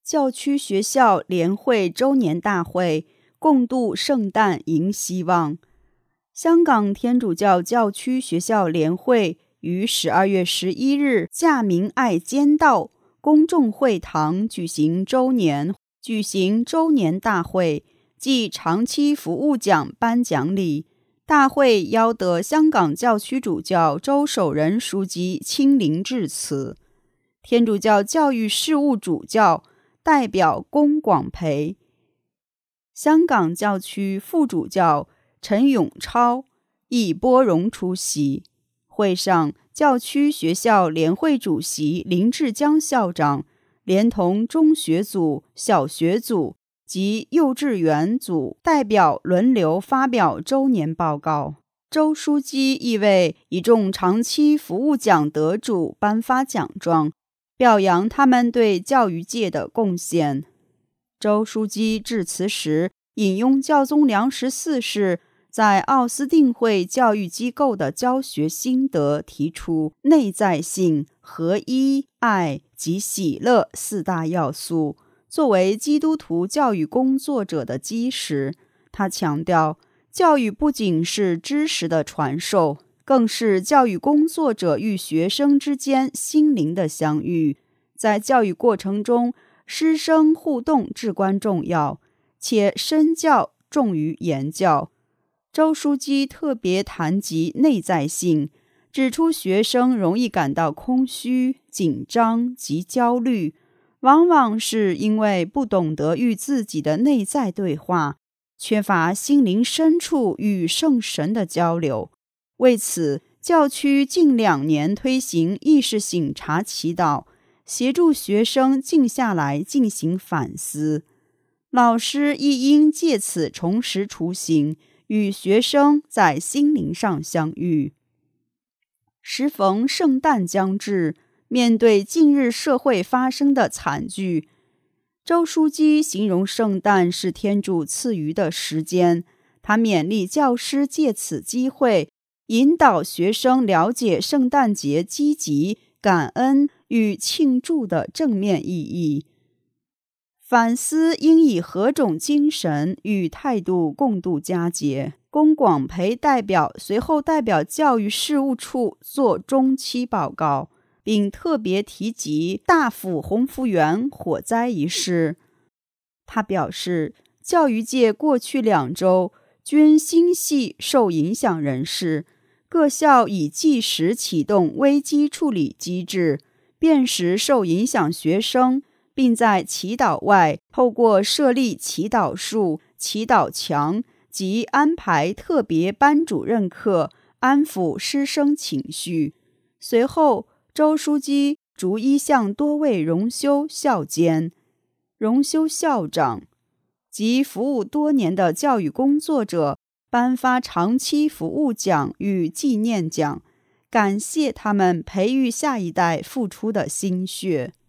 教区学校联会周年大会，共度圣诞迎希望。香港天主教教区学校联会于12月11日驾明爱间道公众会堂举行周年大会暨长期服务奖颁奖礼。大会邀得香港教区主教周守仁书记亲临致辞，天主教教育事务主教代表龚广培，香港教区副主教陈永超亦拨冗出席。会上，教区学校联会主席林志江校长连同中学组、小学组及幼稚园组代表轮流发表周年报告。周书记亦为一众长期服务奖得主颁发奖状，表扬他们对教育界的贡献。周书记致辞时引用教宗良14世在奥斯定会教育机构的教学心得，提出内在性、合一、爱及喜乐4大要素，作为基督徒教育工作者的基石。他强调，教育不仅是知识的传授，更是教育工作者与学生之间心灵的相遇。在教育过程中，师生互动至关重要，且身教重于言教。周书记特别谈及内在性，指出学生容易感到空虚、紧张及焦虑，往往是因为不懂得与自己的内在对话，缺乏心灵深处与圣神的交流。为此，教区近2年推行意识省察祈祷，协助学生静下来进行反思。老师亦应借此重拾雏形，与学生在心灵上相遇。时逢圣诞将至，面对近日社会发生的惨剧，周书记形容圣诞是天主赐予的时间。他勉励教师借此机会，引导学生了解圣诞节积极、感恩与庆祝的正面意义，反思应以何种精神与态度共度佳节。龚广培随后代表教育事务处作中期报告，并特别提及大埔鸿福园火灾一事。他表示，教育界过去2周均心系受影响人士，各校已即时启动危机处理机制，辨识受影响学生，并在祈祷外透过设立祈祷树、祈祷墙及安排特别班主任课，安抚师生情绪。随后，周书记逐一向多位荣休校监、荣休校长及服务多年的教育工作者颁发长期服务奖与纪念奖，感谢他们培育下一代付出的心血。